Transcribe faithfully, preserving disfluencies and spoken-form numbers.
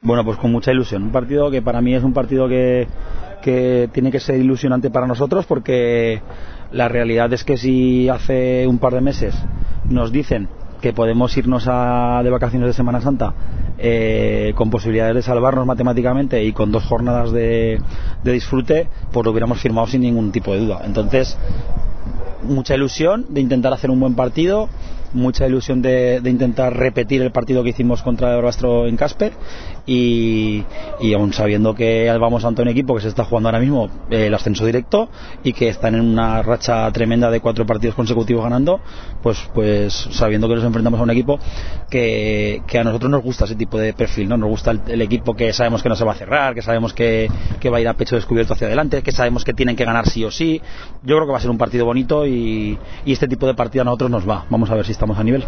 Bueno, pues con mucha ilusión. Un partido que para mí es un partido que, que tiene que ser ilusionante para nosotros, porque la realidad es que si hace un par de meses nos dicen que podemos irnos a, de vacaciones de Semana Santa eh, con posibilidades de salvarnos matemáticamente y con dos jornadas de, de disfrute, pues lo hubiéramos firmado sin ningún tipo de duda. Entonces, mucha ilusión de intentar hacer un buen partido, mucha ilusión de, de intentar repetir el partido que hicimos contra el Barbastro en Caspe, y, y aún sabiendo que vamos ante un equipo que se está jugando ahora mismo eh, el ascenso directo y que están en una racha tremenda de cuatro partidos consecutivos ganando, pues pues sabiendo que nos enfrentamos a un equipo que, que a nosotros nos gusta ese tipo de perfil, ¿no? Nos gusta el, el equipo que sabemos que no se va a cerrar, que sabemos que, que va a ir a pecho descubierto hacia adelante, que sabemos que tienen que ganar sí o sí. Yo creo que va a ser un partido bonito y, y este tipo de partido a nosotros nos va. Vamos a ver si estamos a nivel.